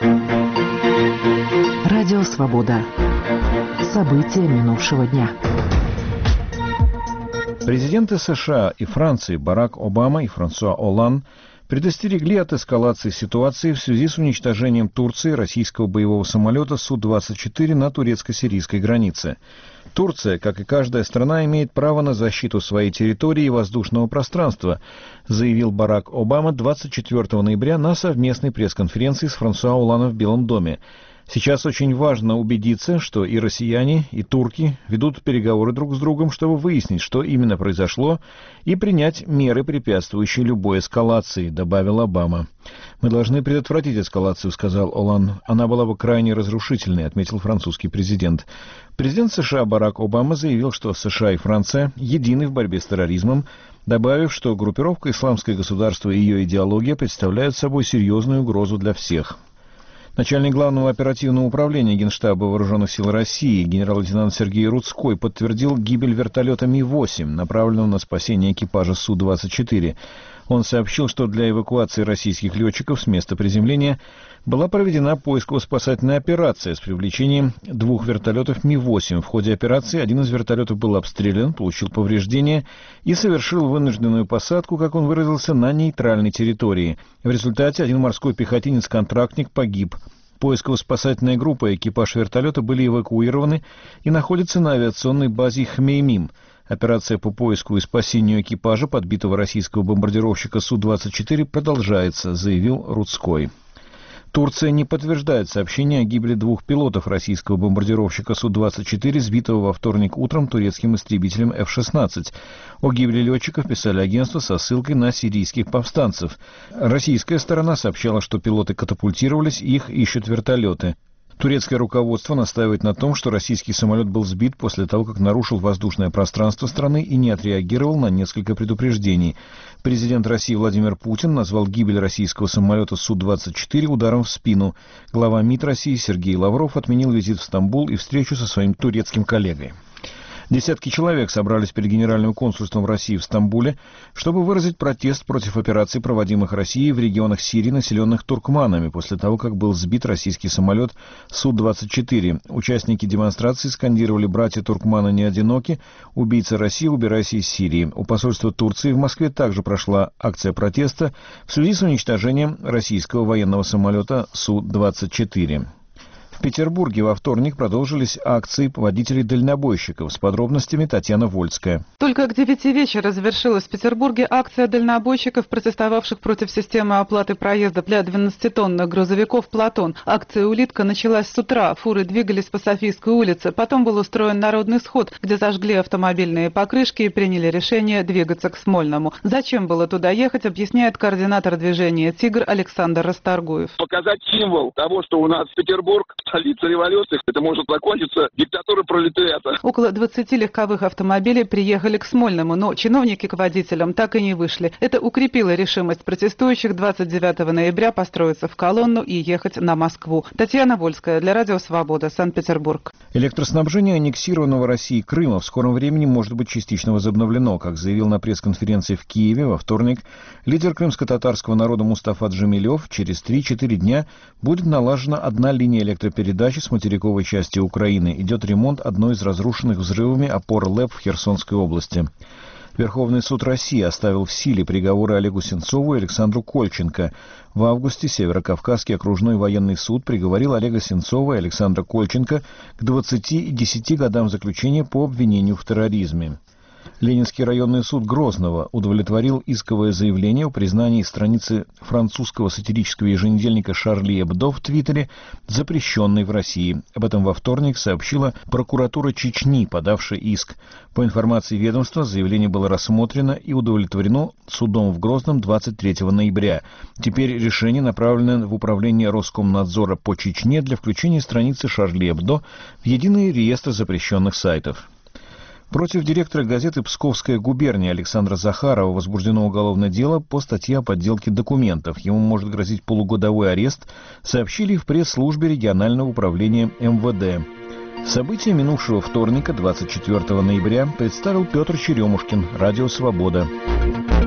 Радио «Свобода». События минувшего дня. Президенты США и Франции Барак Обама и Франсуа Олланд предостерегли от эскалации ситуации в связи с уничтожением Турции российского боевого самолета Су-24 на турецко-сирийской границе. Турция, как и каждая страна, имеет право на защиту своей территории и воздушного пространства, заявил Барак Обама 24 ноября на совместной пресс-конференции с Франсуа Олландом в Белом доме. Сейчас очень важно убедиться, что и россияне, и турки ведут переговоры друг с другом, чтобы выяснить, что именно произошло, и принять меры, препятствующие любой эскалации, добавил Обама. «Мы должны предотвратить эскалацию», — сказал Олланд. «Она была бы крайне разрушительной», — отметил французский президент. Президент США Барак Обама заявил, что США и Франция едины в борьбе с терроризмом, добавив, что группировка «Исламское государство» и ее идеология представляют собой серьезную угрозу для всех. Начальник Главного оперативного управления Генштаба Вооруженных сил России генерал-лейтенант Сергей Рудской подтвердил гибель вертолета Ми-8, направленного на спасение экипажа Су-24. Он сообщил, что для эвакуации российских летчиков с места приземления была проведена поисково-спасательная операция с привлечением 2 вертолетов Ми-8. В ходе операции один из вертолетов был обстрелян, получил повреждения и совершил вынужденную посадку, как он выразился, на нейтральной территории. В результате один морской пехотинец-контрактник погиб. Поисково-спасательная группа и экипаж вертолета были эвакуированы и находятся на авиационной базе Хмеймим. Операция по поиску и спасению экипажа подбитого российского бомбардировщика Су-24 продолжается, заявил Рудской. Турция не подтверждает сообщение о гибели 2 пилотов российского бомбардировщика Су-24, сбитого во вторник утром турецким истребителем F-16. О гибели летчиков писали агентства со ссылкой на сирийских повстанцев. Российская сторона сообщала, что пилоты катапультировались, их ищут вертолеты. Турецкое руководство настаивает на том, что российский самолет был сбит после того, как нарушил воздушное пространство страны и не отреагировал на несколько предупреждений. Президент России Владимир Путин назвал гибель российского самолета Су-24 ударом в спину. Глава МИД России Сергей Лавров отменил визит в Стамбул и встречу со своим турецким коллегой. Десятки человек собрались перед Генеральным консульством России в Стамбуле, чтобы выразить протест против операций, проводимых Россией в регионах Сирии, населенных туркманами, после того, как был сбит российский самолет Су-24. Участники демонстрации скандировали «Братья туркманы не одиноки», «Убийца России, убирайся из Сирии». У посольства Турции в Москве также прошла акция протеста в связи с уничтожением российского военного самолета Су-24. В Петербурге во вторник продолжились акции водителей-дальнобойщиков. С подробностями Татьяна Вольская. Только к 9 вечера завершилась в Петербурге акция дальнобойщиков, протестовавших против системы оплаты проезда для 12-тонных грузовиков «Платон». Акция «Улитка» началась с утра. Фуры двигались по Софийской улице. Потом был устроен народный сход, где зажгли автомобильные покрышки и приняли решение двигаться к Смольному. Зачем было туда ехать, объясняет координатор движения «Тигр» Александр Расторгуев. Показать символ того, что у нас Петербург — столица революции, это может закончиться диктатурой пролетариата. Около 20 легковых автомобилей приехали к Смольному, но чиновники к водителям так и не вышли. Это укрепило решимость протестующих 29 ноября построиться в колонну и ехать на Москву. Татьяна Вольская для Радио «Свобода», Санкт-Петербург. Электроснабжение аннексированного Россией Крыма в скором времени может быть частично возобновлено, как заявил на пресс-конференции в Киеве во вторник лидер крымско-татарского народа Мустафа Джемилев. Через 3-4 дня будет налажена одна линия электропередачи с материковой части Украины. Идет ремонт одной из разрушенных взрывами опор ЛЭП в Херсонской области. Верховный суд России оставил в силе приговоры Олегу Сенцову и Александру Кольченко. В августе Северокавказский окружной военный суд приговорил Олега Сенцова и Александра Кольченко к 20 и 10 годам заключения по обвинению в терроризме. Ленинский районный суд Грозного удовлетворил исковое заявление о признании страницы французского сатирического еженедельника «Шарли Эбдо» в Твиттере запрещенной в России. Об этом во вторник сообщила прокуратура Чечни, подавшая иск. По информации ведомства, заявление было рассмотрено и удовлетворено судом в Грозном 23 ноября. Теперь решение направлено в управление Роскомнадзора по Чечне для включения страницы «Шарли Эбдо» в единый реестр запрещенных сайтов. Против директора газеты «Псковская губерния» Александра Захарова возбуждено уголовное дело по статье о подделке документов. Ему может грозить полугодовой арест, сообщили в пресс-службе регионального управления МВД. События минувшего вторника, 24 ноября, представил Петр Черемушкин, Радио «Свобода».